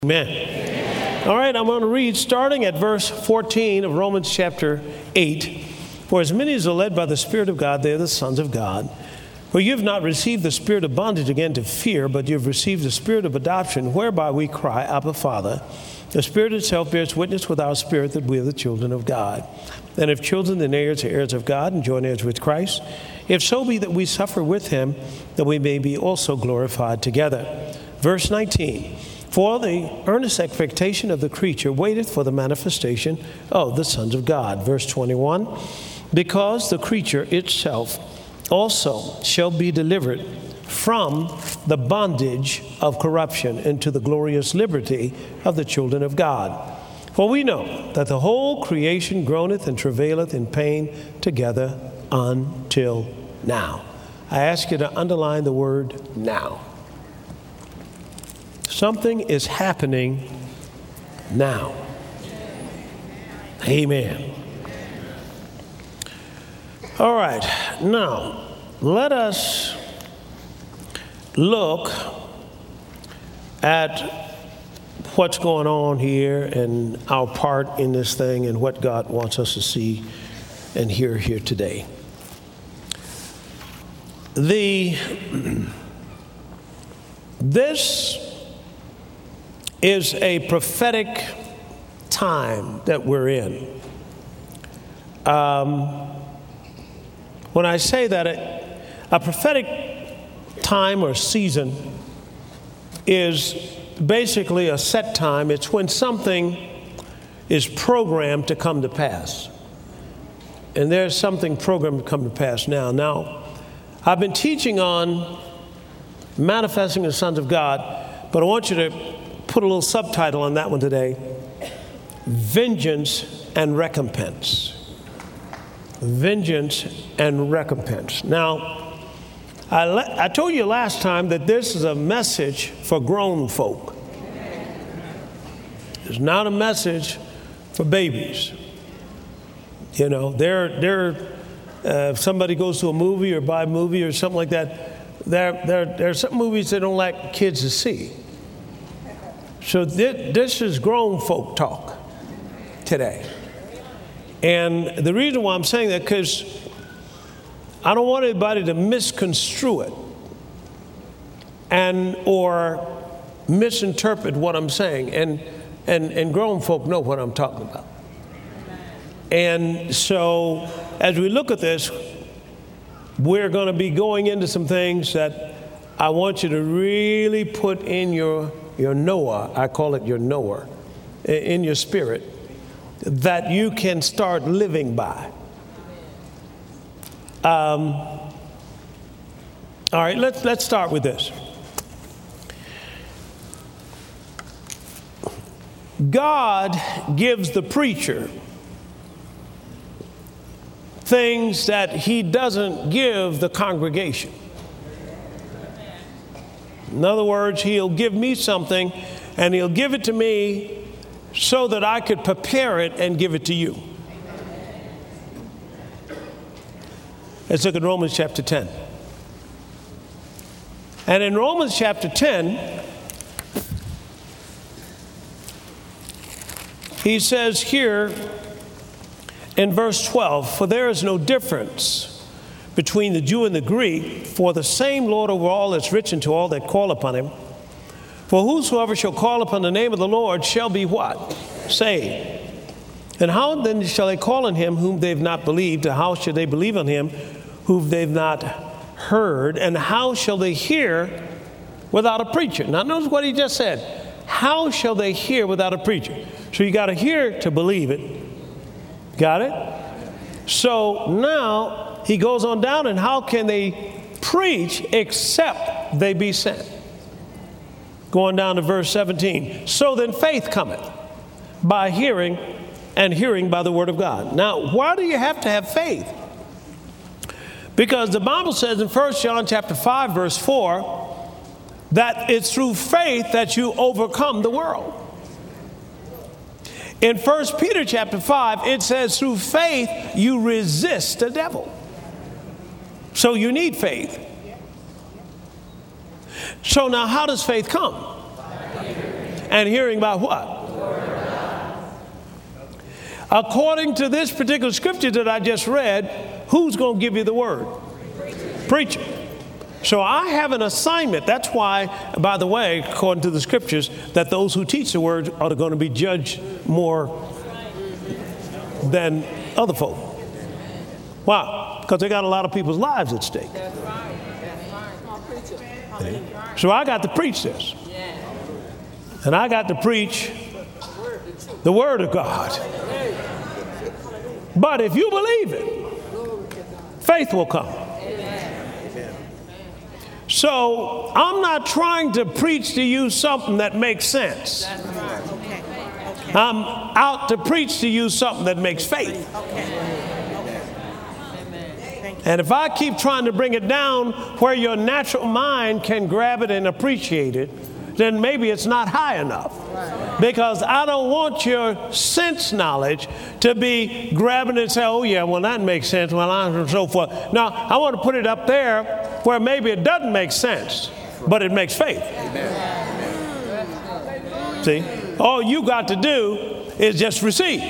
Amen. All right, I'm going to read starting at verse 14 of Romans chapter 8. For as many as are led by the Spirit of God, they are the sons of God. For you have not received the spirit of bondage again to fear, but you have received the spirit of adoption, whereby we cry, Abba, Father. The Spirit itself bears witness with our spirit that we are the children of God. And if children, then heirs are heirs of God, and joint heirs with Christ. If so be that we suffer with him, that we may be also glorified together. Verse 19. For the earnest expectation of the creature waiteth for the manifestation of the sons of God. Verse 21. Because the creature itself also shall be delivered from the bondage of corruption into the glorious liberty of the children of God. For we know that the whole creation groaneth and travaileth in pain together until now. I ask you to underline the word now. Something is happening now. Amen. All right, now let us look at what's going on here and our part in this thing and what God wants us to see and hear here today. This is a prophetic time that we're in. When I say that, a prophetic time or season is basically a set time. It's when something is programmed to come to pass. And there's something programmed to come to pass now. Now, I've been teaching on manifesting the sons of God, but I want you to put a little subtitle on that one today: Vengeance and Recompense. Vengeance and recompense. Now, I told you last time that this is a message for grown folk. It's not a message for babies. You know, if somebody goes to a movie or buy a movie or something like that, there are some movies they don't like kids to see. So this is grown folk talk today. And the reason why I'm saying that, because I don't want anybody to misconstrue it or misinterpret what I'm saying. And grown folk know what I'm talking about. And so as we look at this, we're going to be going into some things that I want you to really put in your Noah. I call it your Noah, in your spirit, that you can start living by. All right, let's start with this. God gives the preacher things that he doesn't give the congregation. In other words, he'll give me something and he'll give it to me so that I could prepare it and give it to you. Let's look at Romans chapter 10. And in Romans chapter 10, he says here in verse 12, for there is no difference between the Jew and the Greek, for the same Lord over all is rich unto all that call upon him. For whosoever shall call upon the name of the Lord shall be what? Saved. And how then shall they call on him whom they've not believed? And how shall they believe on him whom they've not heard? And how shall they hear without a preacher? Now notice what he just said. How shall they hear without a preacher? So you got to hear to believe it. Got it? So now he goes on down, and how can they preach except they be sent? Going down to verse 17. So then faith cometh by hearing, and hearing by the word of God. Now, why do you have to have faith? Because the Bible says in 1 John chapter 5, verse 4, that it's through faith that you overcome the world. In 1 Peter chapter 5, it says through faith you resist the devil. So you need faith. So now how does faith come? and hearing by what? According to this particular scripture that I just read, who's going to give you the word? Preacher. So I have an assignment. That's why, by the way, according to the scriptures, that those who teach the word are going to be judged more than other folk. Why? Because they got a lot of people's lives at stake. So I got to preach this. And I got to preach the word of God. But if you believe it, faith will come. So I'm not trying to preach to you something that makes sense. I'm out to preach to you something that makes faith. And if I keep trying to bring it down where your natural mind can grab it and appreciate it, then maybe it's not high enough. Because I don't want your sense knowledge to be grabbing it and say, oh yeah, well that makes sense, well and so forth. Now, I want to put it up there where maybe it doesn't make sense, but it makes faith. See, all you got to do is just receive.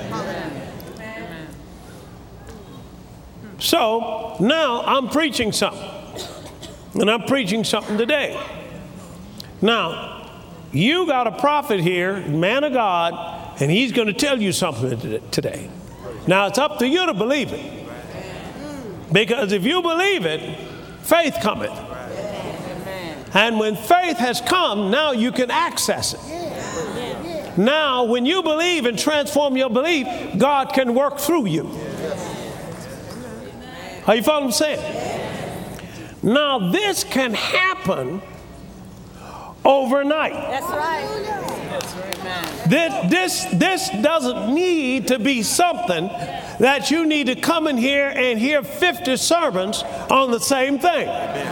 So now I'm preaching something, and I'm preaching something today. Now, you got a prophet here, man of God, and he's going to tell you something today. Now, it's up to you to believe it. Because if you believe it, faith cometh. And when faith has come, now you can access it. Now, when you believe and transform your belief, God can work through you. Are you following what I'm saying? Now, this can happen overnight. That's right. This doesn't need to be something that you need to come in here and hear 50 sermons on the same thing.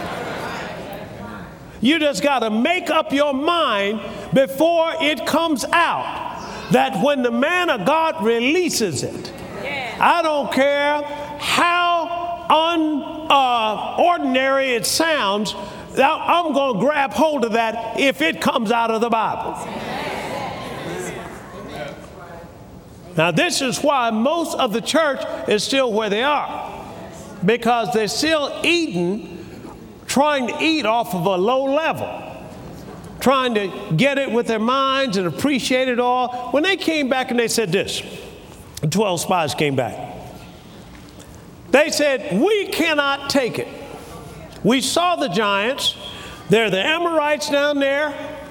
You just got to make up your mind before it comes out that when the man of God releases it, I don't care how unordinary it sounds, I'm going to grab hold of that if it comes out of the Bible. Now, this is why most of the church is still where they are, because they're still trying to eat off of a low level, trying to get it with their minds and appreciate it all. When they came back and they said this, the 12 spies came back. They said, we cannot take it. We saw the giants. They're the Amorites down there.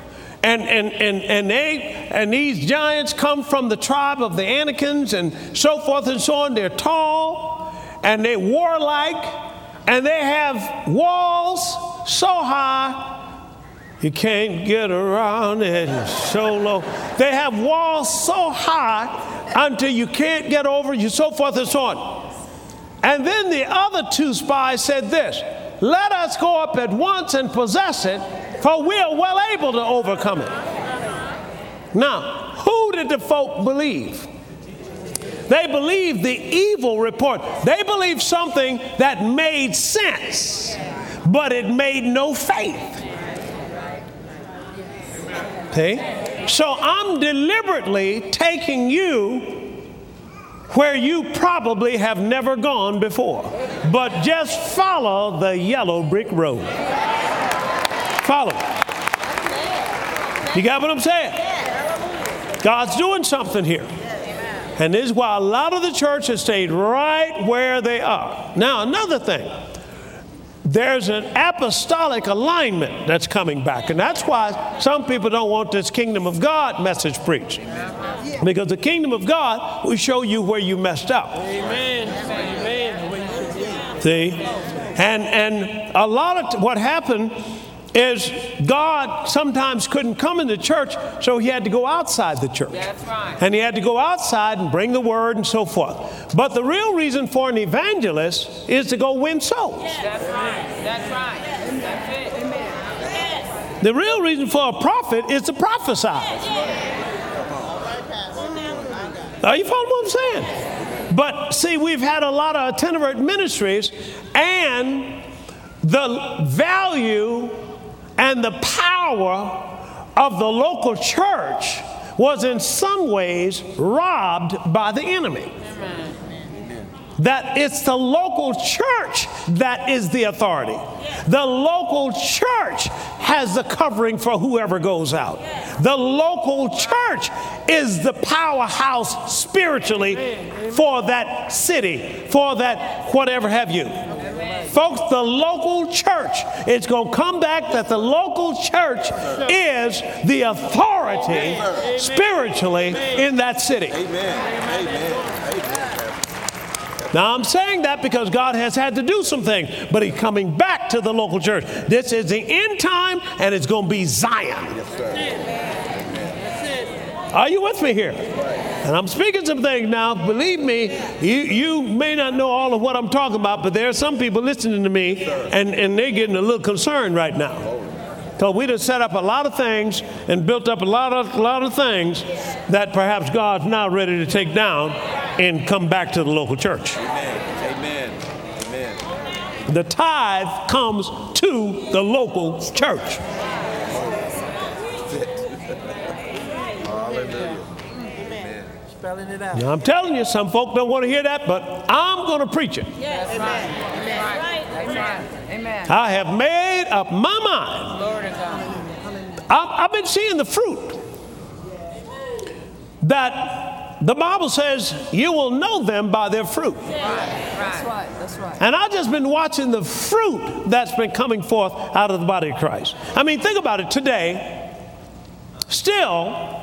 And these giants come from the tribe of the Anakims and so forth and so on. They're tall and they're warlike and they have walls so high you can't get around it. It's so low. They have walls so high until you can't get over you, so forth and so on. And then the other two spies said this, let us go up at once and possess it, for we are well able to overcome it. Now, who did the folk believe? They believed the evil report. They believed something that made sense, but it made no faith. Okay? So I'm deliberately taking you where you probably have never gone before. But just follow the yellow brick road. Follow it. You got what I'm saying? God's doing something here. And this is why a lot of the church has stayed right where they are. Now, another thing. There's an apostolic alignment that's coming back. And that's why some people don't want this kingdom of God message preached. Because the kingdom of God will show you where you messed up. Amen. Amen. See? And a lot of what happened is God sometimes couldn't come in the church, so he had to go outside the church. That's right. And he had to go outside and bring the word and so forth. But the real reason for an evangelist is to go win souls. That's right. That's right. That's it. Amen. The real reason for a prophet is to prophesy. Are you following what I'm saying? But see, we've had a lot of itinerant ministries, and the value and the power of the local church was in some ways robbed by the enemy. That it's the local church that is the authority. The local church has the covering for whoever goes out. The local church is the powerhouse spiritually for that city, for that whatever have you. Folks, the local church, it's going to come back that the local church is the authority spiritually in that city. Now, I'm saying that because God has had to do some things, but he's coming back to the local church. This is the end time, and it's going to be Zion. Are you with me here? And I'm speaking some things now. Believe me, you may not know all of what I'm talking about, but there are some people listening to me, and they're getting a little concerned right now. So we just set up a lot of things and built up a lot of things that perhaps God's now ready to take down and come back to the local church. Amen. The tithe comes to the local church. Spelling it out. Now, I'm telling you, some folk don't want to hear that, but I'm going to preach it. Yes. That's right. Amen. I have made up my mind. Glory to God. I've been seeing the fruit that the Bible says you will know them by their fruit. That's right. And I've just been watching the fruit that's been coming forth out of the body of Christ. I mean, think about it today. Still,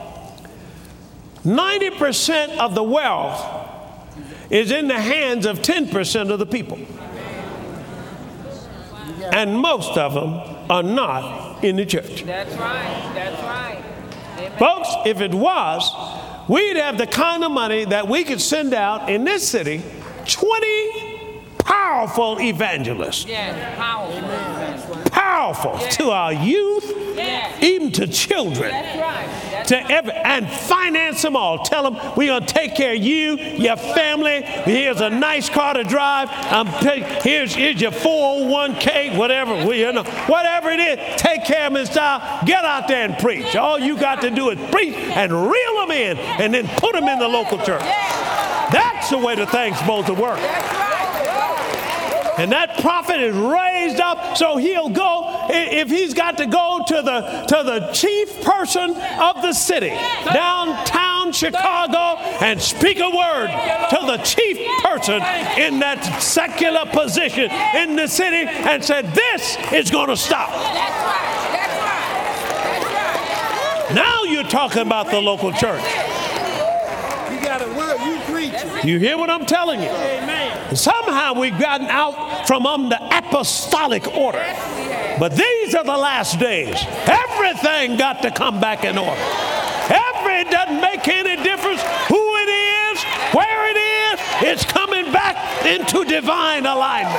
90% of the wealth is in the hands of 10% of the people. And most of them are not in the church. That's right. Amen. Folks, if it was, we'd have the kind of money that we could send out in this city 20 powerful evangelists. Yes, powerful. Powerful to our youth, even to children. That's right. And finance them all. Tell them we're going to take care of you, your family. Here's a nice car to drive. Here's your 401k, whatever it is. Take care of them in style. Get out there and preach. All you got to do is preach and reel them in, and then put them in the local church. That's the way the thing's supposed to work. And that prophet is raised up, so he'll go, if he's got to go to the chief person of the city, downtown Chicago, and speak a word to the chief person in that secular position in the city and said, this is going to stop. Now you're talking about the local church. You got a word, you preach. You hear what I'm telling you? Amen. Somehow we've gotten out from under apostolic order. But these are the last days. Everything got to come back in order. It doesn't make any difference who it is, where it is. It's coming back into divine alignment.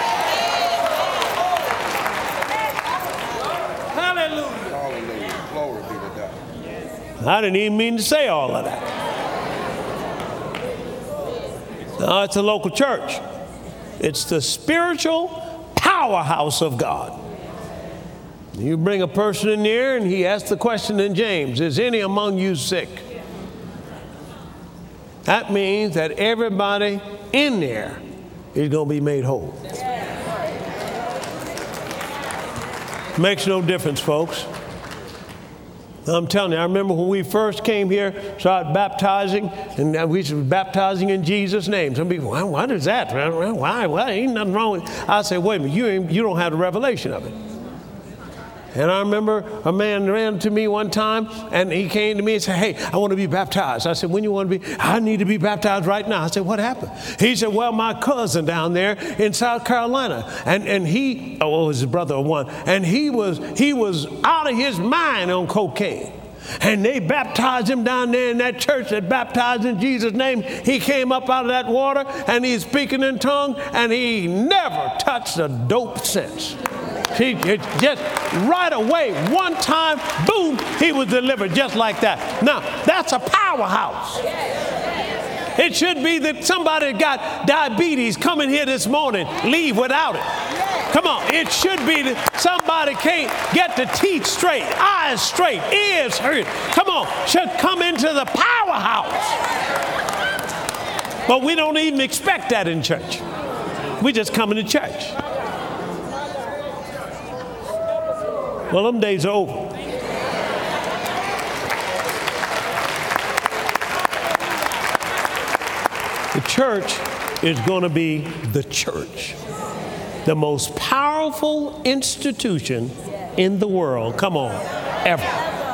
Hallelujah. Glory be to God. I didn't even mean to say all of that. No, it's a local church. It's the spiritual powerhouse of God. You bring a person in there and he asks the question in James, is any among you sick? That means that everybody in there is going to be made whole. Makes no difference, folks. I'm telling you, I remember when we first came here, started baptizing, and we were baptizing in Jesus' name. Some people, well, what is that? Why? Ain't nothing wrong with it. I said, wait a minute, you don't have the revelation of it. And I remember a man ran to me one time, and he came to me and said, hey, I want to be baptized. I said, when you want to be? I need to be baptized right now. I said, what happened? He said, well, my cousin down there in South Carolina, and he, his brother or one, and he was out of his mind on cocaine. And they baptized him down there in that church that baptized in Jesus' name. He came up out of that water, and he's speaking in tongues, and he never touched a dope since. He just right away, one time, boom, he was delivered just like that. Now, that's a powerhouse. It should be that somebody got diabetes coming here this morning, leave without it. Come on, it should be that somebody can't get the teeth straight, eyes straight, ears hurt. Come on, should come into the powerhouse. But we don't even expect that in church. We just come into church. Well, them days are over. The church is going to be the church. The most powerful institution in the world. Come on, ever.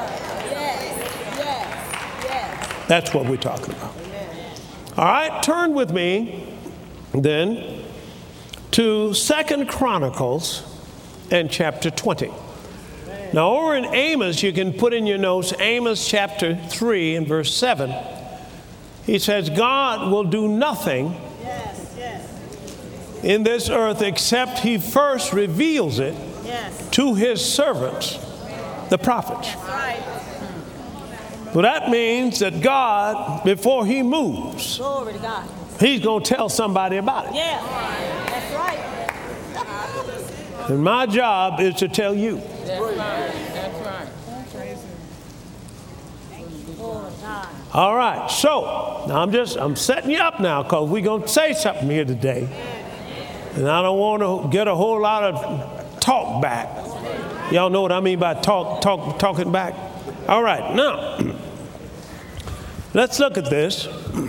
That's what we're talking about. All right, turn with me then to 2 Chronicles and chapter 20. Now, over in Amos, you can put in your notes, Amos chapter 3 and verse 7. He says, God will do nothing in this earth except he first reveals it to his servants, the prophets. Well, that means that God, before he moves, he's going to tell somebody about it. Yeah, that's right. And my job is to tell you. That's right. That's right. All right, so now I'm setting you up now because we're going to say something here today. And I don't want to get a whole lot of talk back. Y'all know what I mean by talking back? All right, now, let's look at this.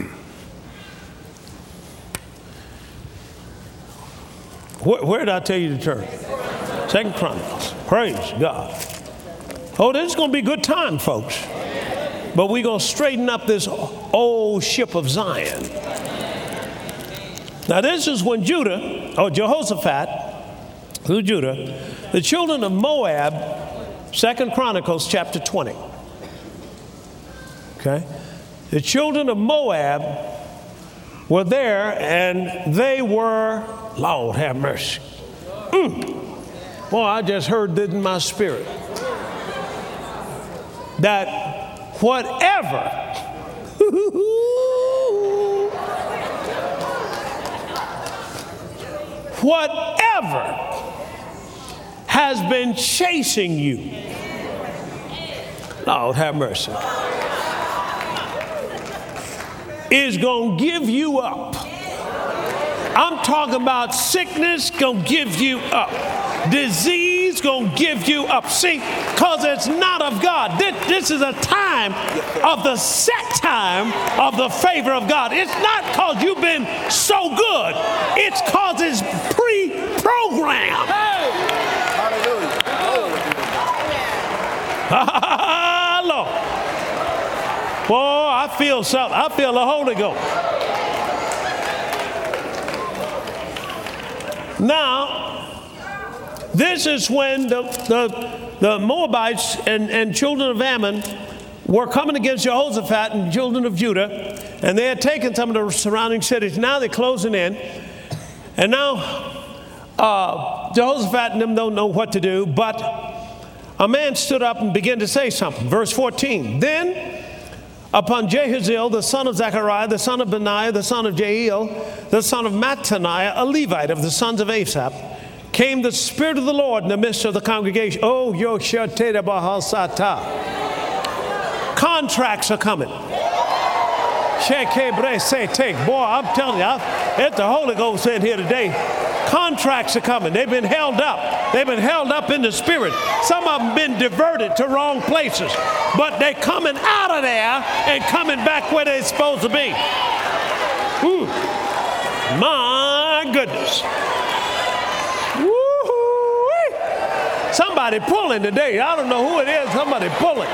Where did I tell you to turn? 2 Chronicles. Praise God. Oh, this is going to be a good time, folks. But we're going to straighten up this old ship of Zion. Now, this is when Jehoshaphat, through Judah, the children of Moab, 2 Chronicles chapter 20. Okay? The children of Moab were there, and they were, Lord have mercy. Boy, I just heard this in my spirit. That whatever has been chasing you, Lord have mercy, is going to give you up. I'm talking about sickness going to give you up. Disease going to give you up. See, because it's not of God. This is a time of the set time of the favor of God. It's not because you've been so good. It's because it's pre-programmed. Hallelujah. Lord. Boy, I feel something. I feel the Holy Ghost. Now, this is when the Moabites and children of Ammon were coming against Jehoshaphat and children of Judah, and they had taken some of the surrounding cities. Now they're closing in, and now Jehoshaphat and them don't know what to do, but a man stood up and began to say something. Verse 14, then upon Jehaziel, the son of Zechariah, the son of Benaiah, the son of Jael, the son of Mattaniah, a Levite of the sons of Asaph, came the Spirit of the Lord in the midst of the congregation. Oh, Yoshateda Bahasata. Contracts are coming. Boy, I'm telling you, it's the Holy Ghost in here today. Contracts are coming. They've been held up. They've been held up in the spirit. Some of them been diverted to wrong places. But they're coming out of there and coming back where they're supposed to be. My goodness. Woo-hoo-wee. Somebody pulling today. I don't know who it is. Somebody pulling.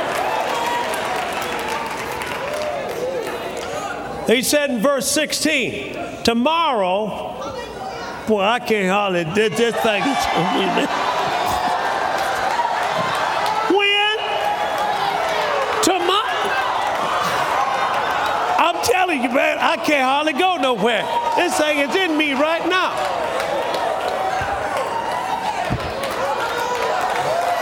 He said in verse 16, tomorrow, boy, I can't hardly, this thing is, when? Tomorrow. I'm telling you, man, I can't hardly go nowhere. This thing is in me right now.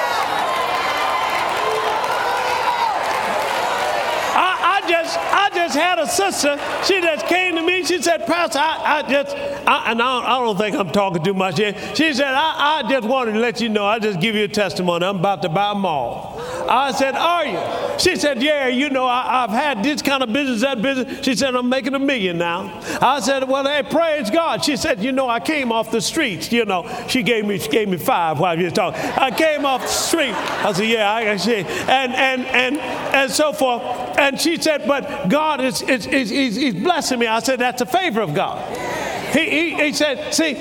I just just had a sister. She just came to me. She said, Pastor, I don't think I'm talking too much here. She said, I just wanted to let you know, I just give you a testimony. I'm about to buy a mall. I said, are you? She said, yeah, you know, I've had this kind of business, that business. She said, I'm making $1 million now. I said, well, hey, praise God. She said, you know, I came off the streets. You know, she gave me 5 while you was talking. I came off the street. I said, yeah, I see. And so forth. And she said, but God is he's blessing me. I said, that's a favor of God. He said, see,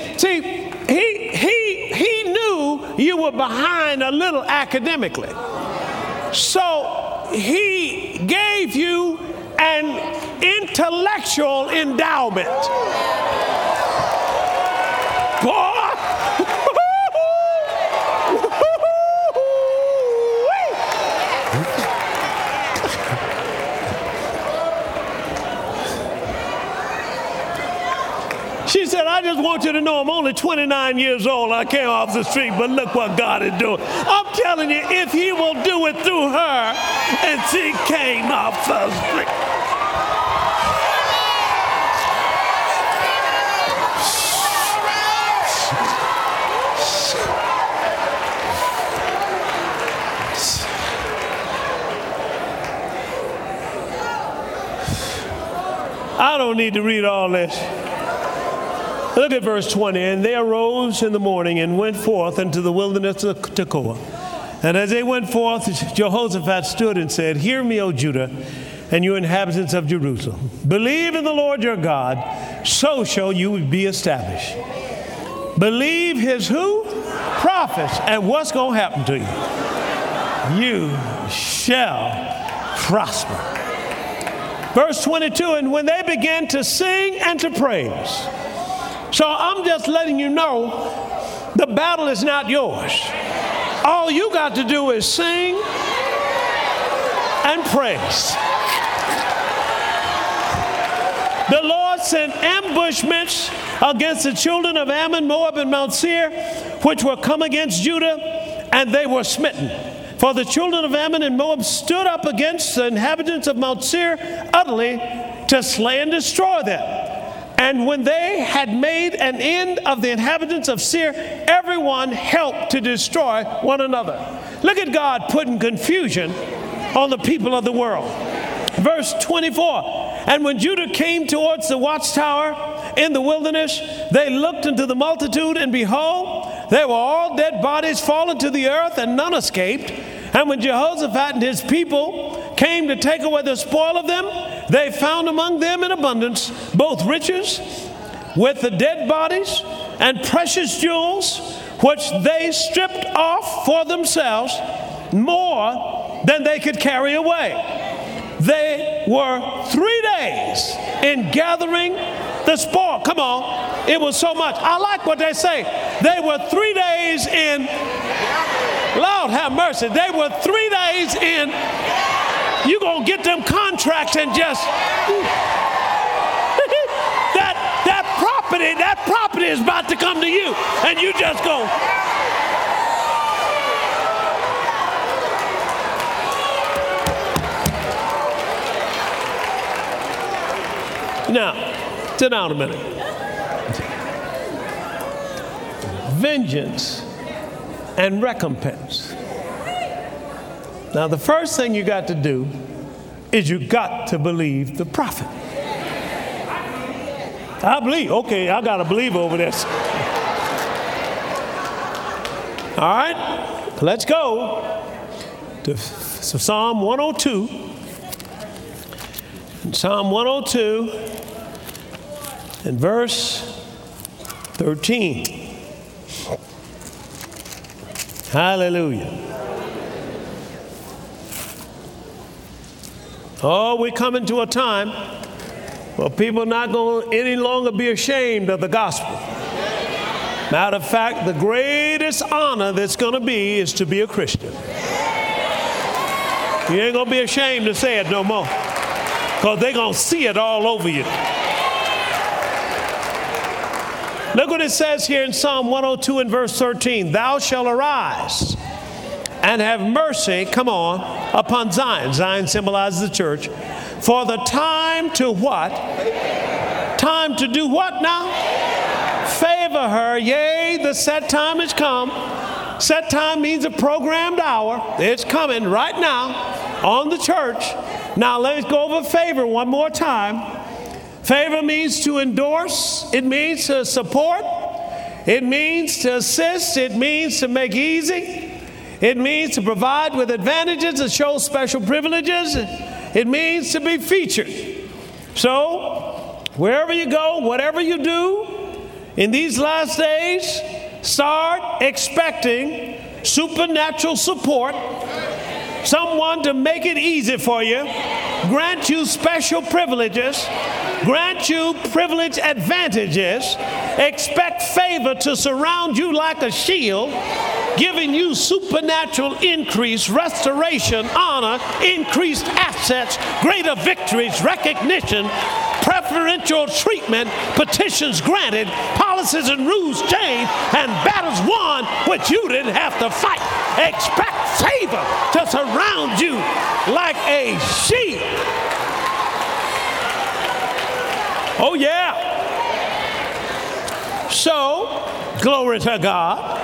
he knew you were behind a little academically. So he gave you an intellectual endowment. Boy. She said, I just want you to know I'm only 29 years old. I came off the street, but look what God is doing. I'm telling you, if he will do it through her, and she came off the street. I don't need to read all this. Look at verse 20. And they arose in the morning and went forth into the wilderness of Tekoa. And as they went forth, Jehoshaphat stood and said, hear me, O Judah, and you inhabitants of Jerusalem. Believe in the Lord your God, so shall you be established. Believe his who? Prophets. And what's going to happen to you? You shall prosper. Verse 22, and when they began to sing and to praise. So I'm just letting you know the battle is not yours. All you got to do is sing and praise. The Lord sent ambushments against the children of Ammon, Moab, and Mount Seir, which were come against Judah, and they were smitten. For the children of Ammon and Moab stood up against the inhabitants of Mount Seir utterly to slay and destroy them. And when they had made an end of the inhabitants of Seir, everyone helped to destroy one another. Look at God putting confusion on the people of the world. Verse 24, and when Judah came towards the watchtower in the wilderness, they looked into the multitude, and behold, they were all dead bodies fallen to the earth, and none escaped. And when Jehoshaphat and his people came to take away the spoil of them, they found among them in abundance both riches with the dead bodies and precious jewels, which they stripped off for themselves, more than they could carry away. They were 3 days in gathering the spoil. Come on. It was so much. I like what they say. They were 3 days in. Lord have mercy. They were 3 days in. You're going to get them contracts and just. that property is about to come to you. And you just go. Now, sit down a minute. Vengeance and recompense. Now, the first thing you got to do is you got to believe the prophet. I believe. Okay, I got to believe over this. All right, let's go to Psalm 102. Psalm 102 and verse 13. Hallelujah. Oh, we're coming to a time where people are not going to any longer be ashamed of the gospel. Matter of fact, the greatest honor that's going to be is to be a Christian. You ain't going to be ashamed to say it no more, because they're going to see it all over you. Look what it says here in Psalm 102 and verse 13. Thou shalt arise and have mercy, come on, upon Zion. Zion symbolizes the church. For the time to what? Time to do what now? Favor her. Yea, the set time has come. Set time means a programmed hour. It's coming right now on the church. Now let's go over favor one more time. Favor means to endorse. It means to support. It means to assist. It means to make easy. It means to provide with advantages, to show special privileges. It means to be featured. So, wherever you go, whatever you do in these last days, start expecting supernatural support, someone to make it easy for you, grant you special privileges, grant you privilege advantages, expect favor to surround you like a shield, giving you supernatural increase, restoration, honor, increased assets, greater victories, recognition, preferential treatment, petitions granted, policies and rules changed, and battles won which you didn't have to fight. Expect favor to surround you like a shield. Oh yeah. So, glory to God.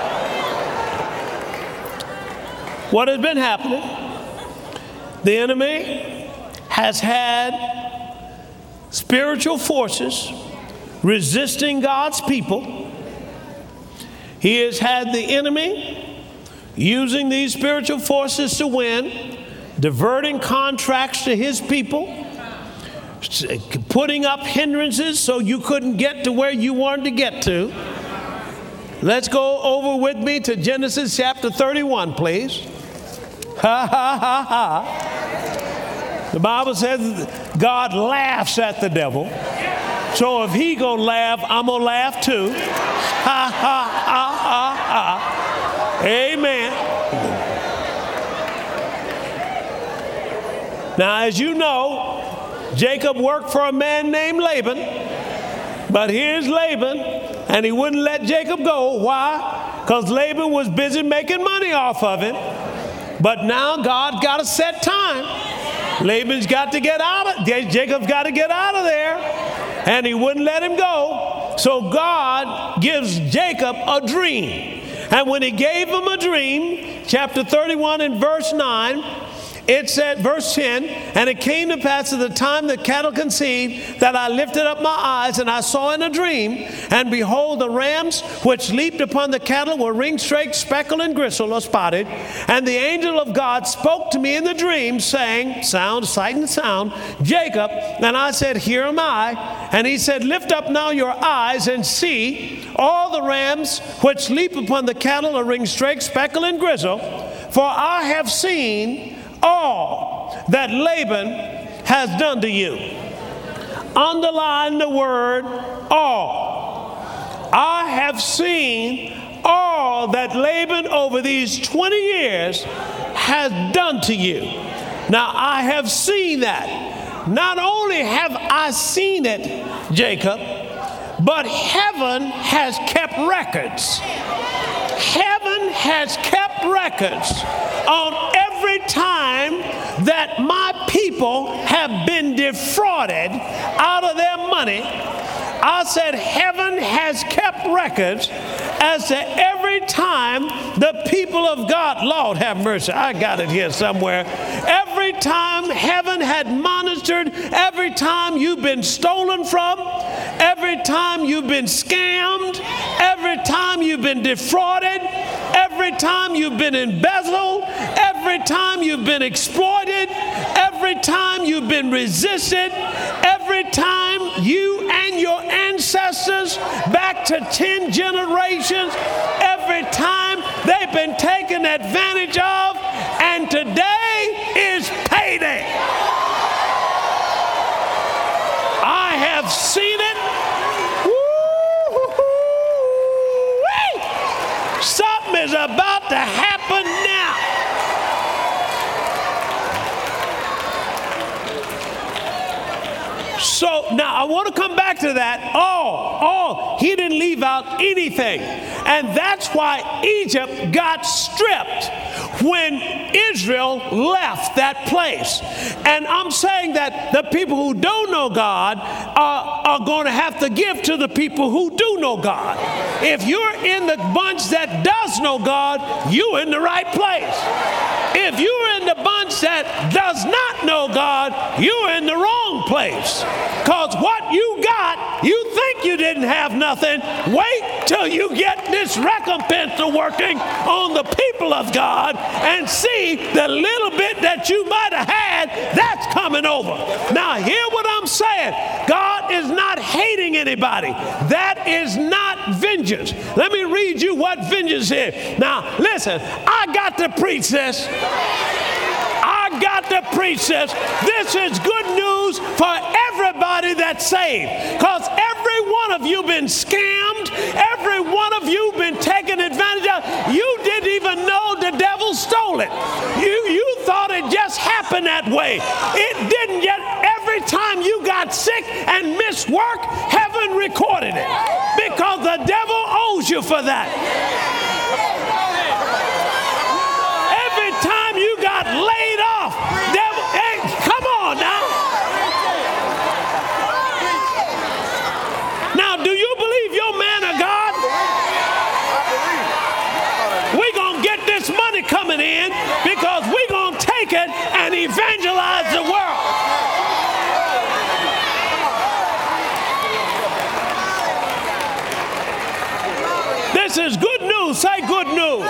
What has been happening? The enemy has had spiritual forces resisting God's people. He has had the enemy using these spiritual forces to win, diverting contracts to his people, putting up hindrances so you couldn't get to where you wanted to get to. Let's go over with me to Genesis chapter 31, please. Ha, ha, ha, ha. The Bible says God laughs at the devil. So if he gonna laugh, I'm gonna laugh too. Ha, ha, ha, ha, ha. Amen. Now, as you know, Jacob worked for a man named Laban. But here's Laban, and he wouldn't let Jacob go. Why? Because Laban was busy making money off of it. But now God got a set time. Laban's got to get out of, Jacob's got to get out of there. And he wouldn't let him go. So God gives Jacob a dream. And when he gave him a dream, chapter 31 and verse 9, it said, verse 10, and it came to pass at the time that cattle conceived that I lifted up my eyes and I saw in a dream, and behold, the rams which leaped upon the cattle were ring-straked, speckled, and gristled, or spotted. And the angel of God spoke to me in the dream, saying, sound, sight and sound, Jacob. And I said, here am I. And he said, lift up now your eyes and see all the rams which leap upon the cattle are ring-straked, speckled, and gristled. For I have seen all that Laban has done to you. Underline the word all. I have seen all that Laban over these 20 years has done to you. Now I have seen that. Not only have I seen it, Jacob, but heaven has kept records. Heaven has kept records on every time that my people have been defrauded out of their money. I said heaven has kept records as to every time the people of God, Lord have mercy, I got it here somewhere. Every time heaven had monitored, every time you've been stolen from, every time you've been scammed, every time you've been defrauded, every time you've been embezzled, every time you've been exploited, every time you've been resisted, every time you and your ancestors back to 10 generations, every time they've been taken advantage of, and today is payday. I have seen it. Woo-hoo-hoo-wee. Something is about to happen now. So now I want to come back to that. He didn't leave out anything. And that's why Egypt got stripped. When Israel left that place. And I'm saying that the people who don't know God are going to have to give to the people who do know God. If you're in the bunch that does know God, you're in the right place. If you're in the bunch that does not know God, you're in the wrong place. Because what you got, you think you didn't have nothing. Wait till you get this recompense of working on the people of God and see the little bit that you might have had, that's coming over. Now, hear what I'm saying. God is not hating anybody. That is not vengeance. Let me read you what vengeance is. Now, listen, I got to preach this. I got to preach this. This is good news for everybody that's saved. Because every one of you been scammed. Every one of you been taken advantage of. You didn't even know the devil stole it. You thought it just happened that way. It didn't yet. Every time you got sick and missed work, heaven recorded it. Because the devil owes you for that. Every time you got laid off, devil, hey, come on now. Now, do you believe you're man of God? We're going to get this money coming in because we're going to take it and evangelize the world. This is good news. Say good news.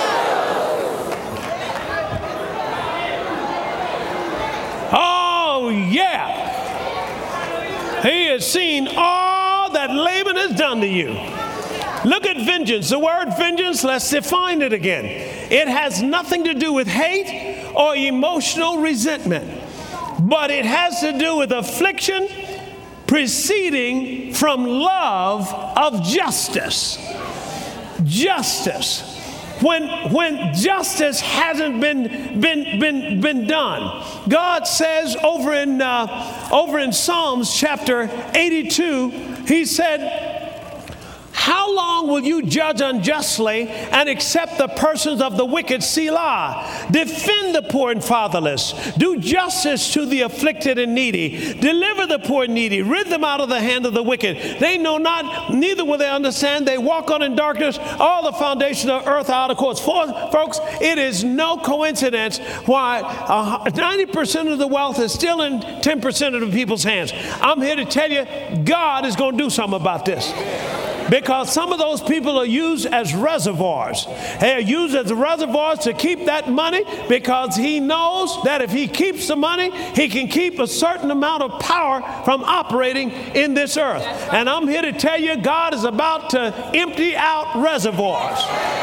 Oh, yeah. He has seen all that Laban has done to you. Look at vengeance. The word vengeance, let's define it again. It has nothing to do with hate or emotional resentment, but it has to do with affliction proceeding from love of justice. Justice. When justice hasn't been done, God says over in Psalms chapter 82, He said, "How long will you judge unjustly and accept the persons of the wicked? Selah. Defend the poor and fatherless. Do justice to the afflicted and needy. Deliver the poor and needy. Rid them out of the hand of the wicked. They know not, neither will they understand. They walk on in darkness. All the foundations of earth are out of course." Folks, it is no coincidence why 90% of the wealth is still in 10% of the people's hands. I'm here to tell you, God is going to do something about this. Because some of those people are used as reservoirs. They are used as reservoirs to keep that money because he knows that if he keeps the money, he can keep a certain amount of power from operating in this earth. And I'm here to tell you, God is about to empty out reservoirs.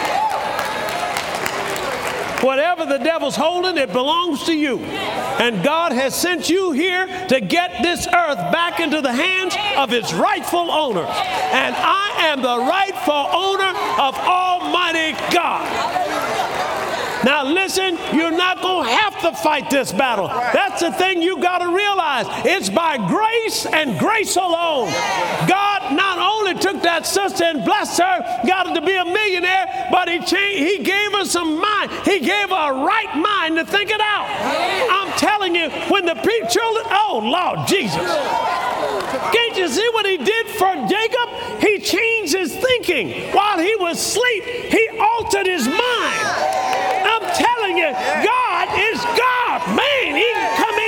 Whatever the devil's holding, it belongs to you. And God has sent you here to get this earth back into the hands of its rightful owner. And I am the rightful owner of Almighty God. Now listen, you're not going to have to fight this battle. That's the thing you got to realize. It's by grace and grace alone. God not only took that sister and blessed her, got her to be a millionaire, but he gave her some mind. He gave her a right mind to think it out. I'm telling you, when the children, oh Lord Jesus. Can't you see what he did for Jacob? He changed his thinking. While he was asleep, he altered his mind. I'm telling you, God is God. Man, he can come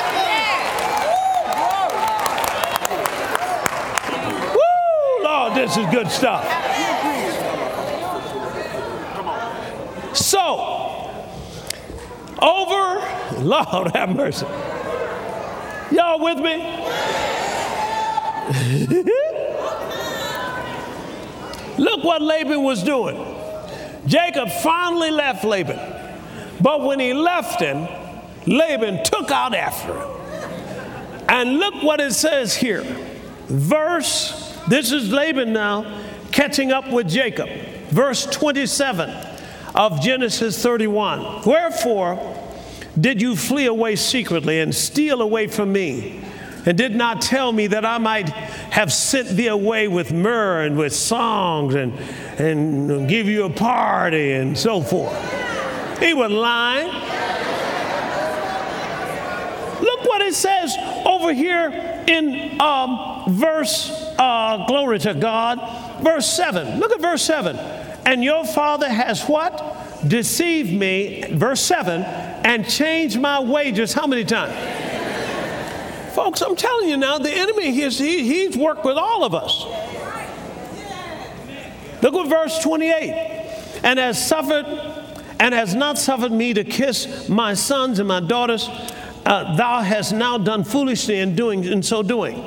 in. Woo, Lord, this is good stuff. So, Lord have mercy. Y'all with me? Look what Laban was doing. Jacob finally left Laban. But when he left him, Laban took out after him. And look what it says here. This is Laban now catching up with Jacob. Verse 27 of Genesis 31. "Wherefore did you flee away secretly and steal away from me, and did not tell me that I might have sent thee away with myrrh and with songs and give you a party and so forth?" He was lying. it says over here in glory to God, verse 7. Look at verse 7. And your father has what? Deceived me, verse 7, and changed my wages. How many times? Folks, I'm telling you now, the enemy, he's worked with all of us. Look at verse 28. And has not suffered me to kiss my sons and my daughters. Thou hast now done foolishly in so doing.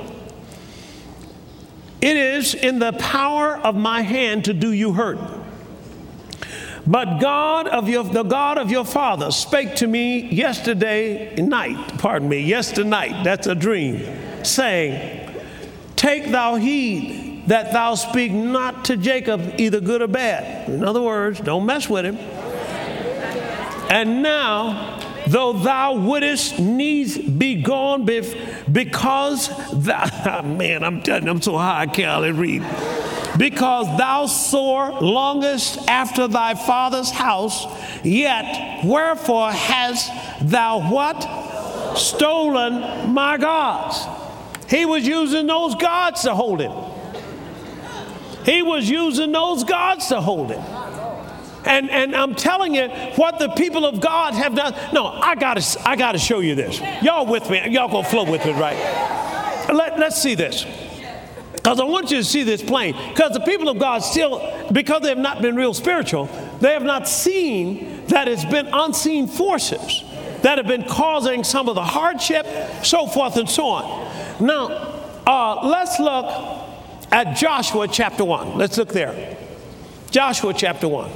It is in the power of my hand to do you hurt. But the God of your father spake to me yesterday night, that's a dream, saying, take thou heed that thou speak not to Jacob either good or bad. In other words, don't mess with him. And now, though thou wouldest needs be gone because thou, man, I'm telling you, I'm so high I can't hardly read. Because thou sore longest after thy father's house, yet wherefore hast thou what? Stolen my gods. He was using those gods to hold him. He was using those gods to hold him. And I'm telling you what the people of God have done. No, I gotta show you this. Y'all with me? Y'all gonna flow with it, right? Let's see this. Because I want you to see this plain. Because the people of God still, because they have not been real spiritual, they have not seen that it's been unseen forces that have been causing some of the hardship, so forth and so on. Now, let's look at Joshua chapter 1. Let's look there. Joshua chapter 1.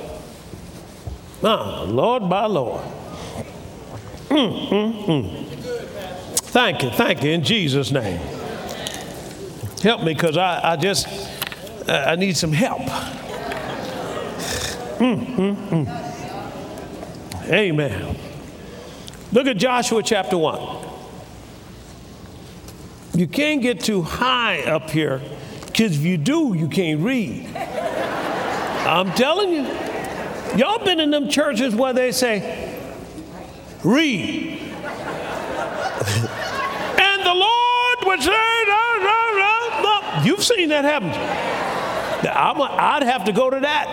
Lord by Lord. Thank you, in Jesus' name. Help me, because I need some help. Amen. Look at Joshua chapter 1. You can't get too high up here, because if you do, you can't read. I'm telling you. Y'all been in them churches where they say, read. And the Lord would say, no. You've seen that happen. I'd have to go to that.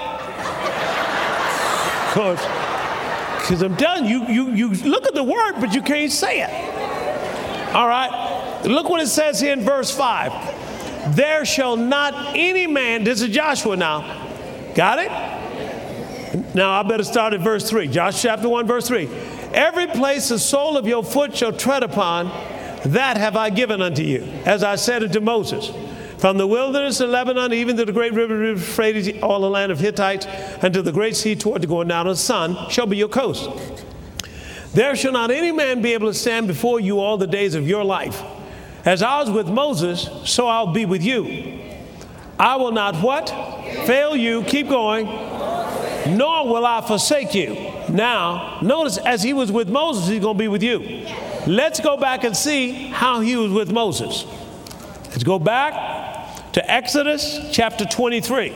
Because I'm telling you, you look at the word, but you can't say it. All right. Look what it says here in verse 5. There shall not any man, this is Joshua now. Got it? Now I better start at verse 3. Joshua chapter 1, verse 3. Every place the sole of your foot shall tread upon, that have I given unto you, as I said unto Moses. From the wilderness of Lebanon, even to the great river Euphrates, all the land of Hittites, and to the great sea toward the going down of the sun, shall be your coast. There shall not any man be able to stand before you all the days of your life. As I was with Moses, so I'll be with you. I will not what? Fail you. Keep going. Nor will I forsake you. Now, notice as he was with Moses, he's going to be with you. Let's go back and see how he was with Moses. Let's go back to Exodus chapter 23.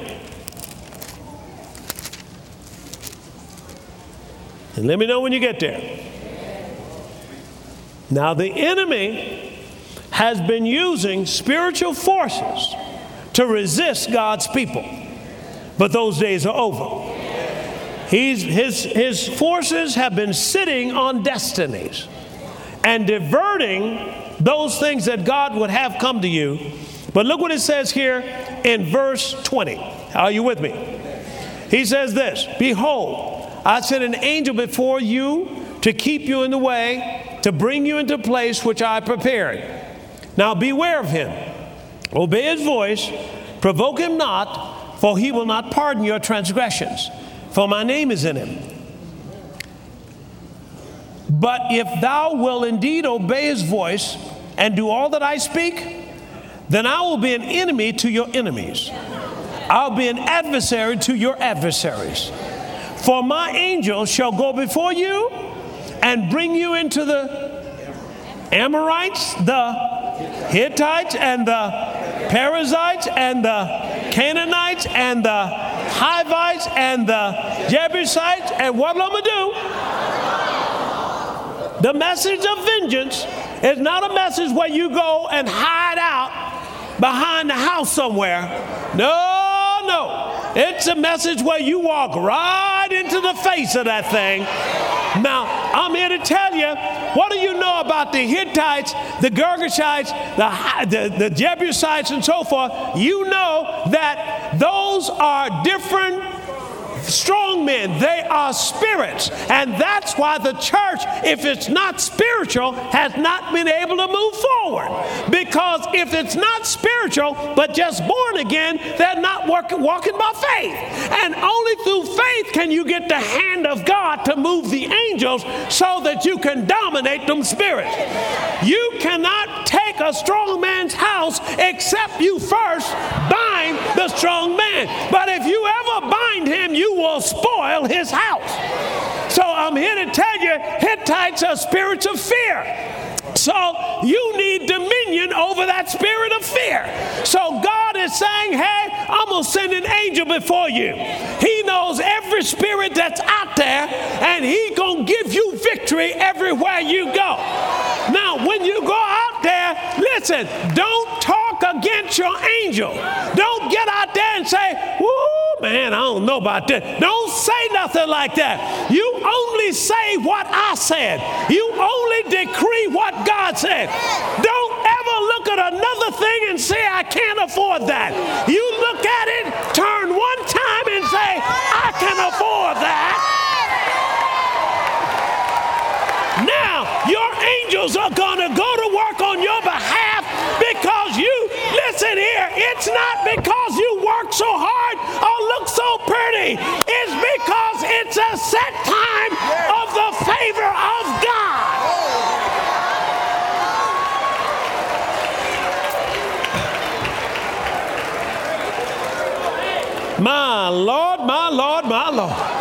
And let me know when you get there. Now, the enemy has been using spiritual forces to resist God's people. But those days are over. His forces have been sitting on destinies and diverting those things that God would have come to you. But look what it says here in verse 20. Are you with me? He says this, behold, I sent an angel before you to keep you in the way, to bring you into a place which I prepared. Now beware of him. Obey his voice. Provoke him not, for he will not pardon your transgressions. For my name is in him. But if thou wilt indeed obey his voice and do all that I speak, then I will be an enemy to your enemies. I'll be an adversary to your adversaries. For my angel shall go before you and bring you into the Amorites, the Hittites, and the Perizzites, and the Canaanites, and the Hivites, and the Jebusites, and what I'm going to do? The message of vengeance It's not a message where you go and hide out behind the house somewhere. No. It's a message where you walk right into the face of that thing. Now, I'm here to tell you, what do you know about the Hittites, the Girgashites, the Jebusites, and so forth? You know that those are different strong men. They are spirits. And that's why the church, if it's not spiritual, has not been able to move forward. Because if it's not spiritual, but just born again, they're not walking by faith. And only through faith can you get the hand of God to move the angels so that you can dominate them spirits. You cannot take a strong man's house except you first bind the strong man. But if you ever bind him, you will spoil his house. So I'm here to tell you, Hittites are spirits of fear. So you need dominion over that spirit of fear. So God is saying, hey, I'm going to send an angel before you. He knows every spirit that's out there, and he's going to give you victory everywhere you go. Now, when you go out there, listen, don't talk against your angel. Don't get out there and say, woo, man, I don't know about that. Don't say nothing like that. You only say what I said. You only decree what God said. Don't ever look at another thing and say, I can't afford that. You look at it, turn one time and say, I can afford that. Now, your angels are going to go to work on your behalf because you, listen here, it's not because you work so hard or look so pretty. It's because it's a set time of the favor of God. My Lord, my Lord, my Lord.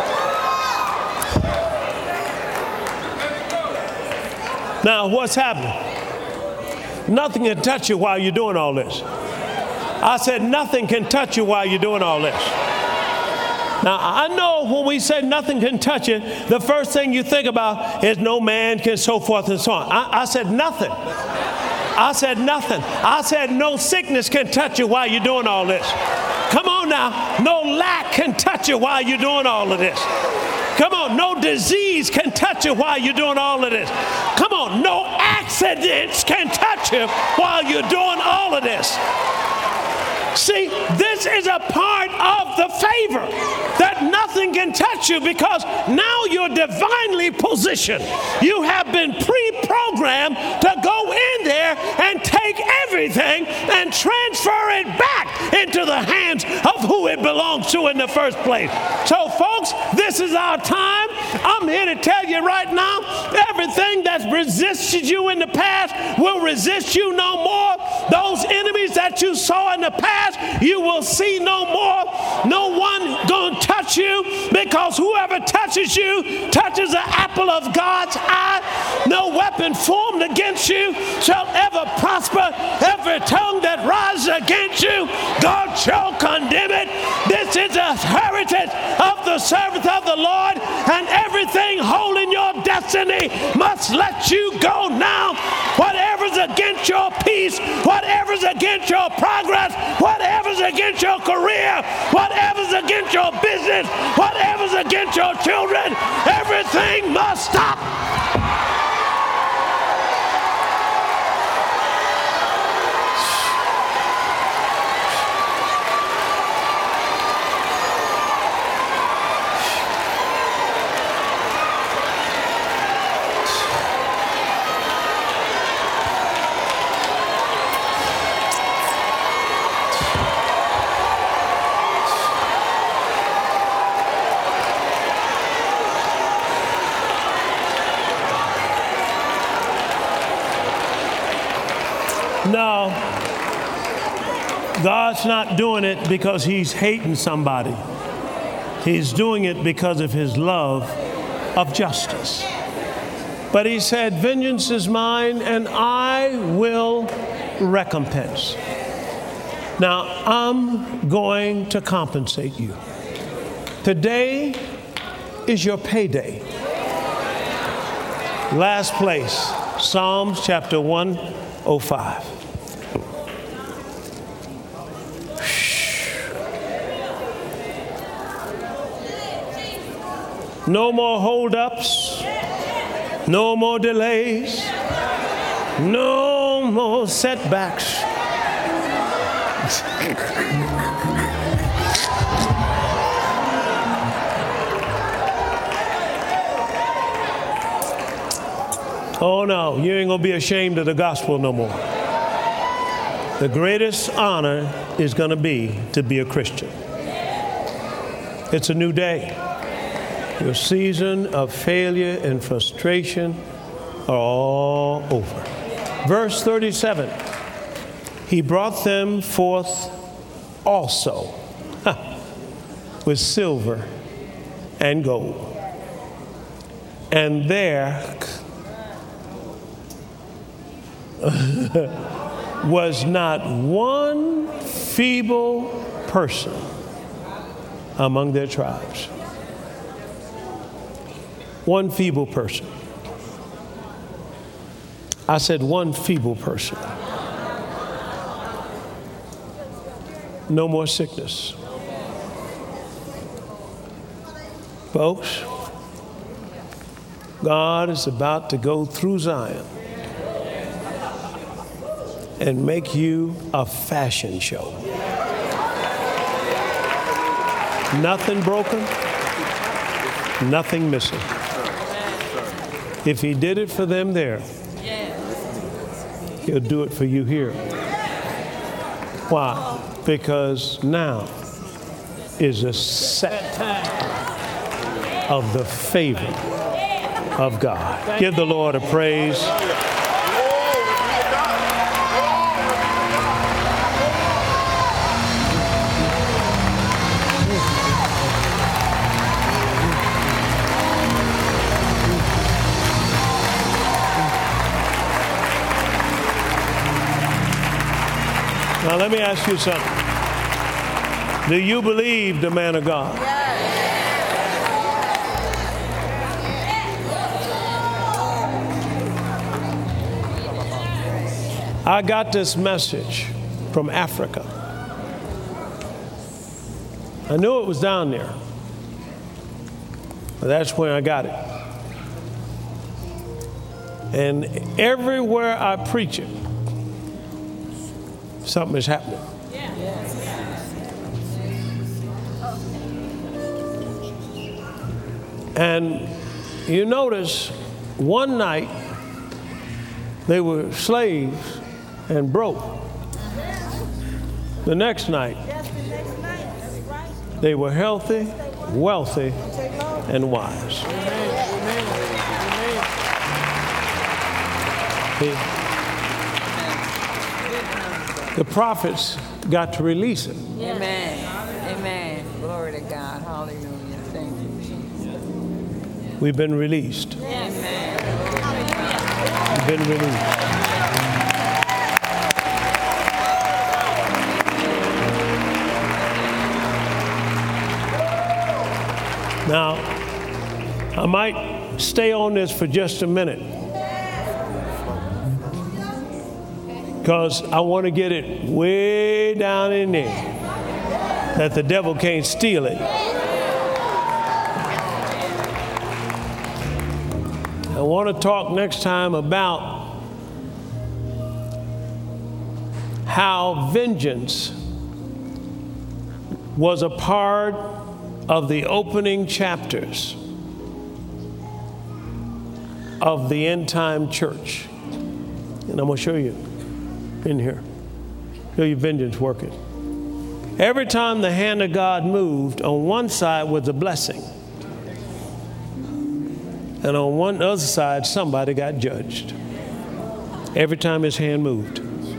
Now, what's happening? Nothing can touch you while you're doing all this. I said nothing can touch you while you're doing all this. Now, I know when we say nothing can touch you, the first thing you think about is no man can, so forth and so on. I said nothing. I said nothing. I said no sickness can touch you while you're doing all this. Come on now. No lack can touch you while you're doing all of this. Come on, no disease can touch you while you're doing all of this. Come on, no accidents can touch you while you're doing all of this. See, this is a part of the favor that nothing can touch you because now you're divinely positioned. You have been pre-programmed to go in there and take everything and transfer it back into the hands of who it belongs to in the first place. So, folks, this is our time. I'm here to tell you right now, everything that's resisted you in the past will resist you no more. Those enemies that you saw in the past, you will see no more. No one gonna touch you because whoever touches you touches the apple of God's eye. No weapon formed against you shall ever prosper. Every tongue that rises against you, God shall condemn it. This is a heritage of the servant of the Lord, and everything holding your destiny must let you go now. Whatever's against your peace, whatever's against your progress, whatever's against your career, whatever's against your business, whatever's against your children, everything must stop. No, God's not doing it because he's hating somebody. He's doing it because of his love of justice. But he said, vengeance is mine and I will recompense. Now, I'm going to compensate you. Today is your payday. Last place, Psalms chapter 105. No more holdups, no more delays, no more setbacks. Oh no, you ain't gonna be ashamed of the gospel no more. The greatest honor is gonna be to be a Christian. It's a new day. Your season of failure and frustration are all over. Verse 37, he brought them forth also with silver and gold. And there was not one feeble person among their tribes. One feeble person. I said one feeble person. No more sickness. Folks, God is about to go through Zion and make you a fashion show. Nothing broken, nothing missing. If he did it for them there, he'll do it for you here. Why? Because now is a set time of the favor of God. Give the Lord a praise. Now let me ask you something. Do you believe the man of God? I got this message from Africa. I knew it was down there, but that's when I got it. And everywhere I preach it, something is happening. And you notice one night they were slaves and broke. The next night they were healthy, wealthy, and wise. The prophets got to release it. Amen. Amen. Glory to God. Hallelujah. Thank you, Jesus. We've been released. Amen. We've been released. Now, I might stay on this for just a minute, because I want to get it way down in there that the devil can't steal it. I want to talk next time about how vengeance was a part of the opening chapters of the end time church. And I'm going to show you in here. Show you vengeance working. Every time the hand of God moved, on one side was a blessing. And on one other side, somebody got judged. Every time his hand moved.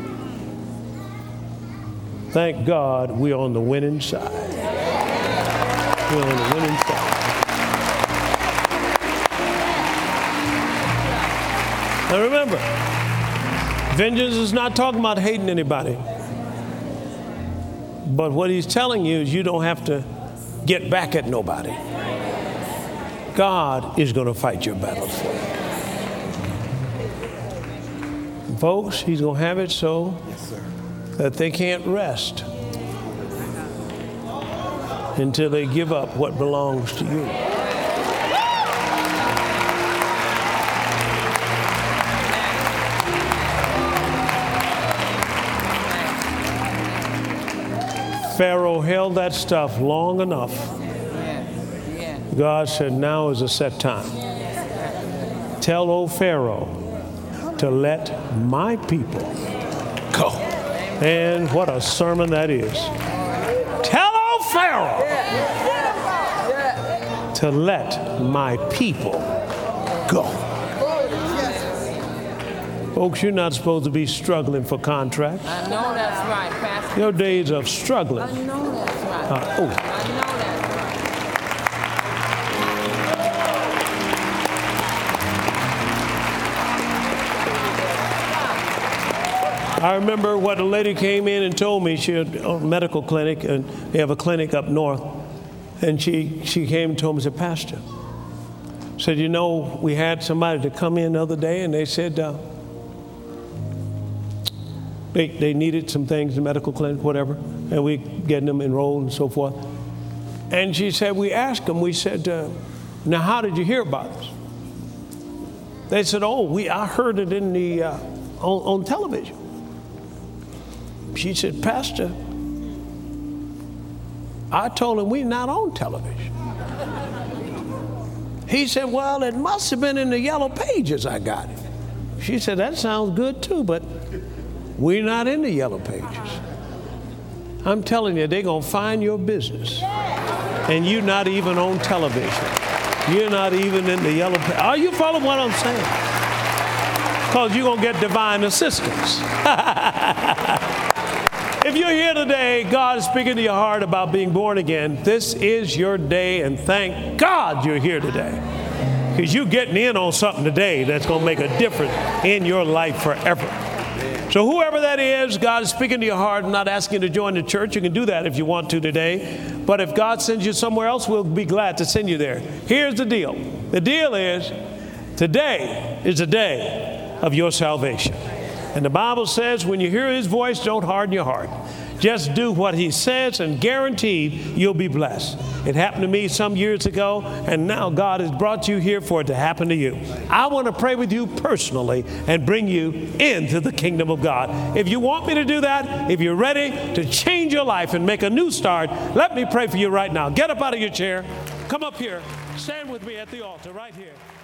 Thank God we're on the winning side. We're on the winning side. Now remember, vengeance is not talking about hating anybody. But what he's telling you is you don't have to get back at nobody. God is going to fight your battles for you. Folks, he's going to have it so that they can't rest until they give up what belongs to you. Pharaoh held that stuff long enough. God said, now is a set time. Tell old Pharaoh to let my people go. And what a sermon that is. Tell old Pharaoh to let my people go. Folks, you're not supposed to be struggling for contracts. I know that's right, Pastor. Your days of struggling. I know that's right. I know that's right. I remember what a lady came in and told me. She had a medical clinic, and they have a clinic up north. And she came and told me, said, Pastor, said, you know, we had somebody to come in the other day, and they said they needed some things in the medical clinic, whatever, and we getting them enrolled and so forth. And she said, we asked them, we said, now how did you hear about us? They said, I heard it in the on television. She said, Pastor, I told him we're not on television. He said, well, it must have been in the yellow pages I got it. She said, that sounds good too, but we're not in the yellow pages. I'm telling you, they're going to find your business. And you're not even on television. You're not even in the yellow pages. Are you following what I'm saying? Because you're going to get divine assistance. If you're here today, God is speaking to your heart about being born again. This is your day, and thank God you're here today. Because you're getting in on something today that's going to make a difference in your life forever. So whoever that is, God is speaking to your heart. I'm not asking you to join the church. You can do that if you want to today. But if God sends you somewhere else, we'll be glad to send you there. Here's the deal. The deal is, today is the day of your salvation. And the Bible says when you hear his voice, don't harden your heart. Just do what he says, and guaranteed you'll be blessed. It happened to me some years ago, and now God has brought you here for it to happen to you. I want to pray with you personally and bring you into the kingdom of God. If you want me to do that, if you're ready to change your life and make a new start, let me pray for you right now. Get up out of your chair. Come up here. Stand with me at the altar right here.